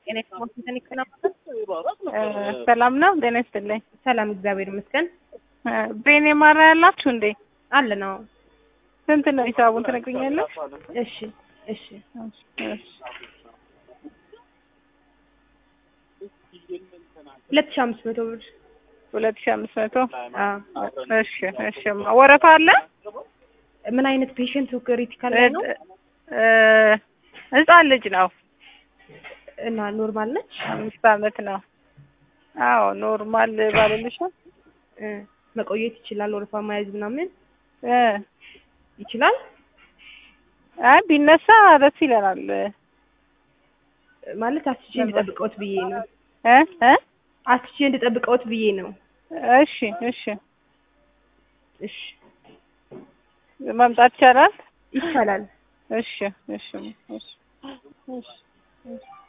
ጤና ይስጥልኝ ሰላም ነው። ጤና ይስጥልኝ። ሰላም እግዚአብሔር ይመስገን። ብሬን የማራ ያላችሁ እንዴ? አለ ነው። ስንት ነው ሂሳቡን ትነግሪኛለሽ? እሺ እሺ 2500 ብር 2500 እሺ እሺ። ወረፋ አለ? ምን አይነት ፔሸንት ክሪቲካል ላይ ነው? ህፃን ልጅ ነው እና ኖርማል ነች? 5 አመት ነው። አዎ ኖርማል ባልልሽ መቆየት ይችላል። ወረፋ መያዝ ምናምን ይችላል። ቢነሳ ደስ ይለናል። ማለት አስቼ እንድጠብቀውት ብዬ ነው። አስቼ እንድጠብቀውት ብዬ ነው። እሺ እሺ እሺ። መምጣት ይቻላል? ይቻላል። እሺ እሺ እሺ እሺ።